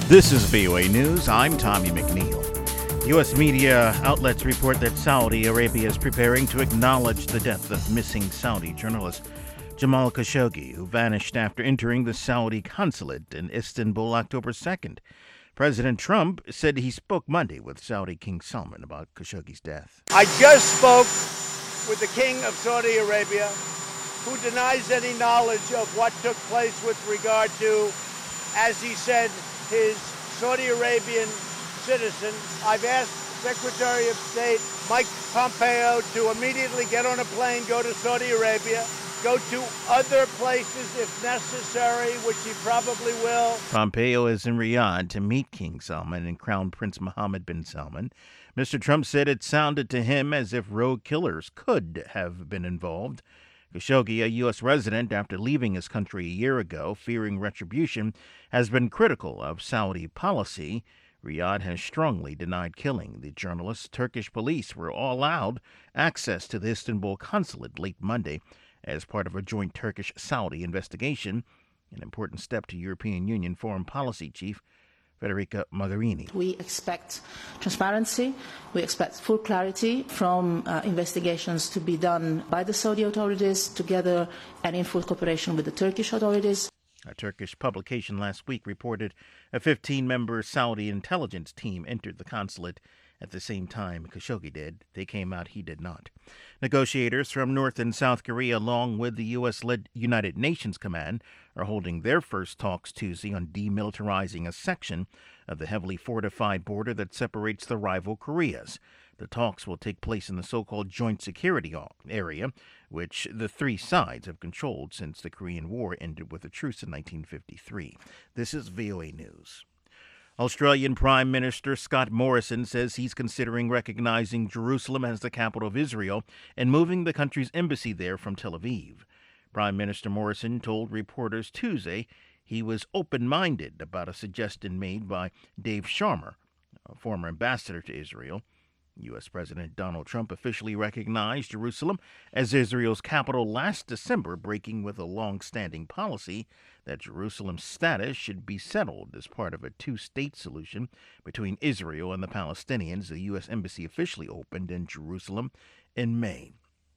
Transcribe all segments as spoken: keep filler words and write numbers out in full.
This is V O A News. I'm Tommy McNeil. U S media outlets report that Saudi Arabia is preparing to acknowledge the death of missing Saudi journalist Jamal Khashoggi, who vanished after entering the Saudi consulate in Istanbul October second. President Trump said he spoke Monday with Saudi King Salman about Khashoggi's death. I just spoke with the King of Saudi Arabia, who denies any knowledge of what took place with regard to, as he said, his Saudi Arabian citizen. I've asked Secretary of State Mike Pompeo to immediately get on a plane, go to Saudi Arabia, go to other places if necessary, which he probably will. Pompeo is in Riyadh to meet King Salman and Crown Prince Mohammed bin Salman. Mister Trump said it sounded to him as if rogue killers could have been involved. Khashoggi, a U S resident after leaving his country a year ago, fearing retribution, has been critical of Saudi policy. Riyadh has strongly denied killing the journalist. Turkish police were allowed access to the Istanbul consulate late Monday as part of a joint Turkish-Saudi investigation, an important step to European Union foreign policy chief Federica Mogherini. We expect transparency. We expect full clarity from uh, investigations to be done by the Saudi authorities together and in full cooperation with the Turkish authorities. A Turkish publication last week reported a fifteen-member Saudi intelligence team entered the consulate at the same time Khashoggi did. They came out, he did not. Negotiators from North and South Korea, along with the U S-led United Nations Command, are holding their first talks Tuesday on demilitarizing a section of the heavily fortified border that separates the rival Koreas. The talks will take place in the so-called Joint Security Area, which the three sides have controlled since the Korean War ended with a truce in nineteen fifty-three. This is V O A News. Australian Prime Minister Scott Morrison says he's considering recognizing Jerusalem as the capital of Israel and moving the country's embassy there from Tel Aviv. Prime Minister Morrison told reporters Tuesday he was open-minded about a suggestion made by Dave Sharmer, a former ambassador to Israel. U S. President Donald Trump officially recognized Jerusalem as Israel's capital last December, breaking with a long-standing policy that Jerusalem's status should be settled as part of a two-state solution between Israel and the Palestinians. The U S. Embassy officially opened in Jerusalem in May.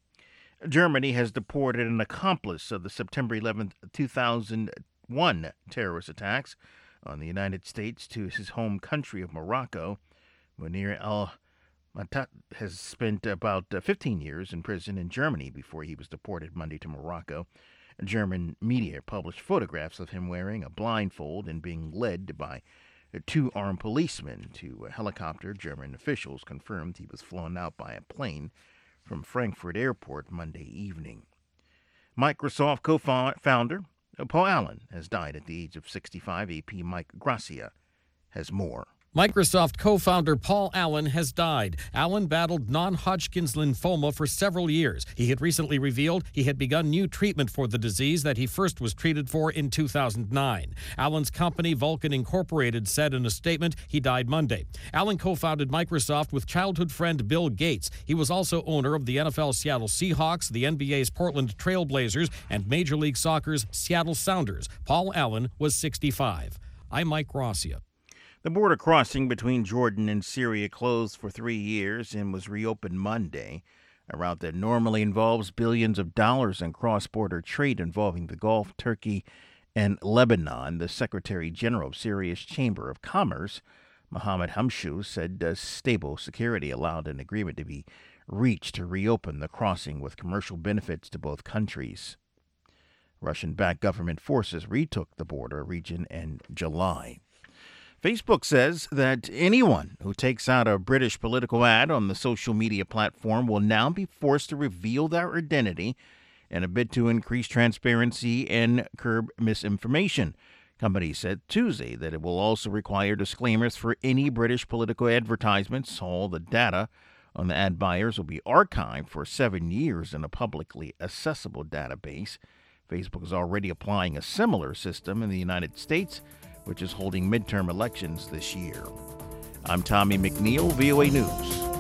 Germany has deported an accomplice of the September eleventh, two thousand one terrorist attacks on the United States to his home country of Morocco. Munir al Matat has spent about fifteen years in prison in Germany before he was deported Monday to Morocco. German media published photographs of him wearing a blindfold and being led by two armed policemen to a helicopter. German officials confirmed he was flown out by a plane from Frankfurt Airport Monday evening. Microsoft co-founder Paul Allen has died at the age of sixty-five. A P Mike Gracia has more. Microsoft co-founder Paul Allen has died. Allen battled non-Hodgkin's lymphoma for several years. He had recently revealed he had begun new treatment for the disease that he first was treated for in two thousand nine. Allen's company, Vulcan Incorporated, said in a statement he died Monday. Allen co-founded Microsoft with childhood friend Bill Gates. He was also owner of the N F L Seattle Seahawks, the N B A's Portland Trail Blazers, and Major League Soccer's Seattle Sounders. Paul Allen was sixty-five. I'm Mike Gracia. The border crossing between Jordan and Syria closed for three years and was reopened Monday. A route that normally involves billions of dollars in cross-border trade involving the Gulf, Turkey, and Lebanon. The Secretary General of Syria's Chamber of Commerce, Mohammed Hamshou, said uh, stable security allowed an agreement to be reached to reopen the crossing with commercial benefits to both countries. Russian-backed government forces retook the border region in July. Facebook says that anyone who takes out a British political ad on the social media platform will now be forced to reveal their identity in a bid to increase transparency and curb misinformation. Company said Tuesday that it will also require disclaimers for any British political advertisements. All the data on the ad buyers will be archived for seven years in a publicly accessible database. Facebook is already applying a similar system in the United States, which is holding midterm elections this year. I'm Tommy McNeil, V O A News.